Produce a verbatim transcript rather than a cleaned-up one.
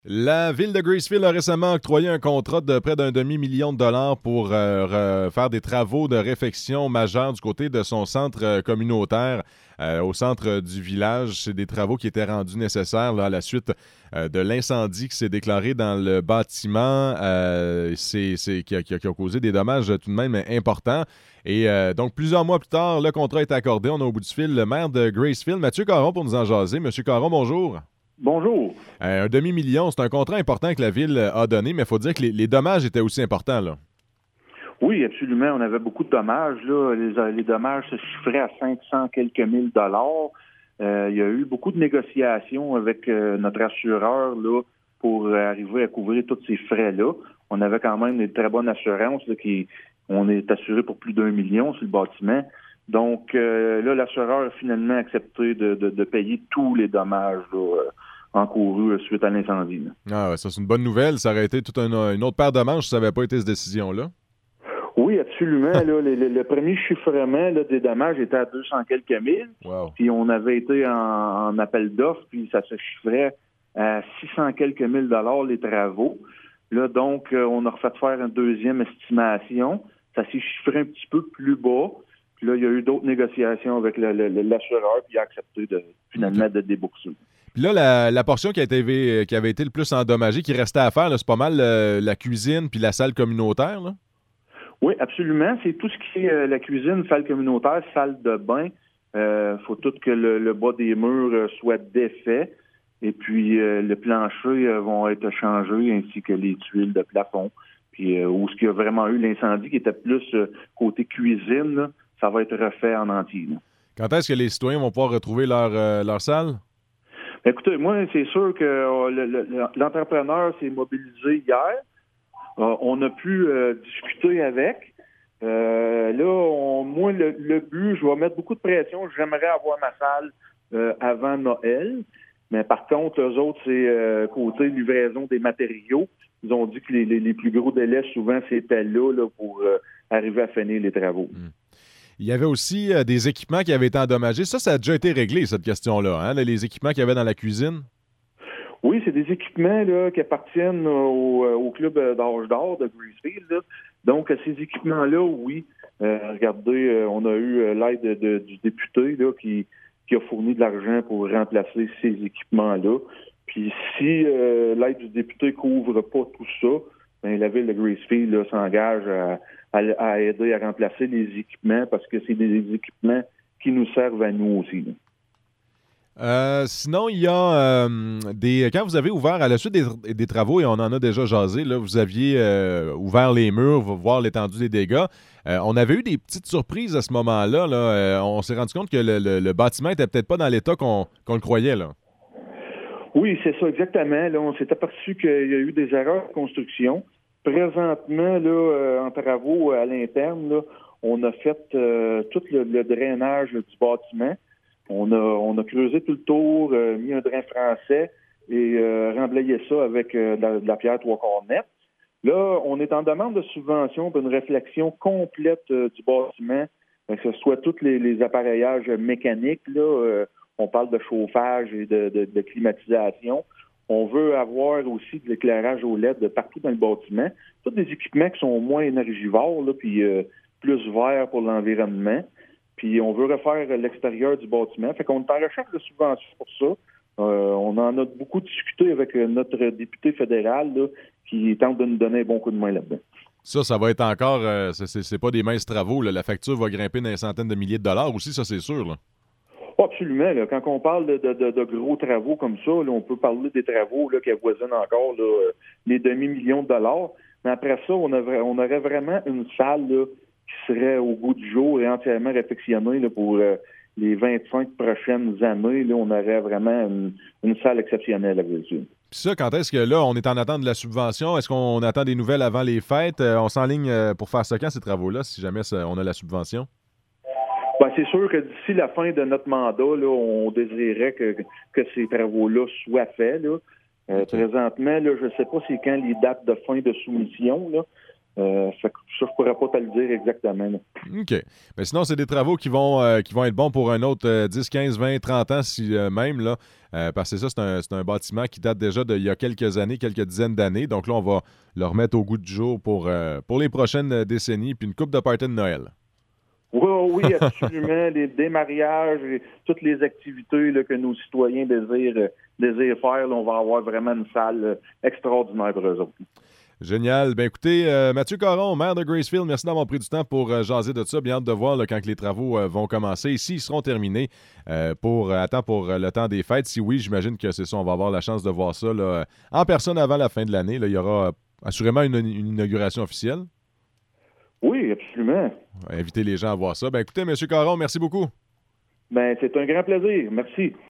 La ville de Gracefield a récemment octroyé un contrat de près d'un demi-million de dollars pour euh, faire des travaux de réfection majeurs du côté de son centre euh, communautaire euh, au centre du village. C'est des travaux qui étaient rendus nécessaires là, à la suite euh, de l'incendie qui s'est déclaré dans le bâtiment, euh, c'est, c'est, qui, a, qui, a, qui a causé des dommages tout de même importants. Et euh, donc, plusieurs mois plus tard, le contrat est accordé. On a au bout du fil le maire de Gracefield, Mathieu Caron, pour nous en jaser. Monsieur Caron, bonjour. Bonjour. Euh, un demi-million, c'est un contrat important que la Ville a donné, mais il faut dire que les, les dommages étaient aussi importants, là. Oui, absolument. On avait beaucoup de dommages, là. Les, les dommages se chiffraient à cinq cents quelques mille dollars. Euh, il y a eu beaucoup de négociations avec euh, notre assureur, là, pour euh, arriver à couvrir tous ces frais-là. On avait quand même une très bonne assurance, là, qui, on est assuré pour plus d'un million sur le bâtiment. Donc, euh, là, l'assureur a finalement accepté de, de, de payer tous les dommages, là, euh, encourus suite à l'incendie, là. Ah ouais, ça c'est une bonne nouvelle. Ça aurait été toute un, une autre paire de manches si ça n'avait pas été cette décision-là. Oui, absolument. Là, le, le, le premier chiffrement là, des dommages était à deux cents quelques mille. Wow. Puis on avait été en, en appel d'offres, puis ça se chiffrait à six cents quelques mille dollars les travaux. Là, donc, euh, on a refait faire une deuxième estimation. Ça s'est chiffré un petit peu plus bas. Puis là, il y a eu d'autres négociations avec le, le, l'assureur, puis il a accepté de, finalement de débourser. Puis là, la, la portion qui, a été, qui avait été le plus endommagée, qui restait à faire, là, c'est pas mal euh, la cuisine puis la salle communautaire, là? Oui, absolument. C'est tout ce qui est euh, la cuisine, salle communautaire, salle de bain. Il euh, faut tout que le, le bas des murs euh, soit défait. Et puis, euh, le plancher euh, vont être changés, ainsi que les tuiles de plafond. Puis, euh, où ce qu'il y a vraiment eu l'incendie, qui était plus euh, côté cuisine, là, ça va être refait en entier, là. Quand est-ce que les citoyens vont pouvoir retrouver leur, euh, leur salle? Écoutez, moi, c'est sûr que euh, le, le, l'entrepreneur s'est mobilisé hier. Euh, on a pu euh, discuter avec. Euh, là, on, moi, le, le but, je vais mettre beaucoup de pression. J'aimerais avoir ma salle euh, avant Noël. Mais par contre, eux autres, c'est euh, côté livraison des matériaux. Ils ont dit que les, les, les plus gros délais, souvent, c'était là, là pour euh, arriver à finir les travaux. Mmh. Il y avait aussi euh, des équipements qui avaient été endommagés. Ça, ça a déjà été réglé, cette question-là, hein? Les équipements qu'il y avait dans la cuisine? Oui, c'est des équipements là, qui appartiennent au, au club d'âge d'or de Gracefield, là. Donc, ces équipements-là, oui. Euh, regardez, euh, on a eu euh, l'aide de, de, du député là, qui, qui a fourni de l'argent pour remplacer ces équipements-là. Puis, si euh, l'aide du député couvre pas tout ça, bien, la ville de Gracefield là, s'engage à, à, à aider à remplacer les équipements parce que c'est des équipements qui nous servent à nous aussi, là. Euh, sinon, il y a euh, des. Quand vous avez ouvert à la suite des, des travaux, et on en a déjà jasé, là, vous aviez euh, ouvert les murs, voir l'étendue des dégâts. Euh, on avait eu des petites surprises à ce moment-là. Là. Euh, on s'est rendu compte que le, le, le bâtiment n'était peut-être pas dans l'état qu'on, qu'on le croyait, là. Oui, c'est ça, exactement. Là, on s'est aperçu qu'il y a eu des erreurs de construction. Présentement, là, euh, en travaux à l'interne, là, on a fait euh, tout le, le drainage là, du bâtiment. On a, on a creusé tout le tour, euh, mis un drain français et euh, remblayé ça avec euh, de, la, de la pierre trois quarts nette. Là, on est en demande de subvention pour une réflexion complète euh, du bâtiment, que ce soit tous les, les appareillages mécaniques, là, euh, on parle de chauffage et de, de, de climatisation. On veut avoir aussi de l'éclairage au L E D de partout dans le bâtiment. Tous des équipements qui sont moins énergivores, là, puis euh, plus verts pour l'environnement. Puis on veut refaire l'extérieur du bâtiment. Fait qu'on est en recherche de subventions pour ça. Euh, on en a beaucoup discuté avec notre député fédéral là, qui tente de nous donner un bon coup de main là-dedans. Ça, ça va être encore... Euh, c'est, c'est, c'est pas des minces travaux, là. La facture va grimper dans des centaines de milliers de dollars aussi, ça, c'est sûr, là. Oh, absolument. Là. Quand on parle de, de, de, de gros travaux comme ça, là, on peut parler des travaux là, qui avoisinent encore là, les demi-millions de dollars. Mais après ça, on, a, on aurait vraiment une salle là, qui serait au goût du jour et entièrement réfectionnée là, pour euh, les vingt-cinq prochaines années. Là, on aurait vraiment une, une salle exceptionnelle à Ville. Puis ça, quand est-ce que là, on est en attente de la subvention? Est-ce qu'on attend des nouvelles avant les fêtes? Euh, on s'enligne euh, pour faire ça quand, ces travaux-là, si jamais ça, on a la subvention? Ben, c'est sûr que d'ici la fin de notre mandat, là, on désirait que, que ces travaux-là soient faits. Là. Euh, okay. Présentement, là, je ne sais pas c'est quand les dates de fin de soumission, là, Euh, ça, ça, je pourrais pas te le dire exactement. Là. OK. Mais sinon, c'est des travaux qui vont, euh, qui vont être bons pour un autre euh, dix, quinze, vingt, trente ans, si euh, même, là. Euh, parce que ça, c'est un, c'est un bâtiment qui date déjà d'il y a quelques années, quelques dizaines d'années. Donc là, on va le remettre au goût du jour pour, euh, pour les prochaines décennies, puis une coupe de party de Noël. Oui, oui, absolument. les, des mariages, et toutes les activités là, que nos citoyens désirent, désirent faire, là, on va avoir vraiment une salle euh, extraordinaire pour eux autres. Génial. Ben écoutez, euh, Mathieu Caron, maire de Gracefield, merci d'avoir pris du temps pour euh, jaser de ça. Bien hâte de voir là, quand les travaux euh, vont commencer. Ici, ils seront terminés euh, pour, euh, attends, pour euh, le temps des fêtes. Si oui, j'imagine que c'est ça, on va avoir la chance de voir ça là, en personne avant la fin de l'année. Là, il y aura euh, assurément une, une inauguration officielle. Oui, absolument. Inviter les gens à voir ça. Ben écoutez, M. Caron, merci beaucoup. Ben, c'est un grand plaisir. Merci.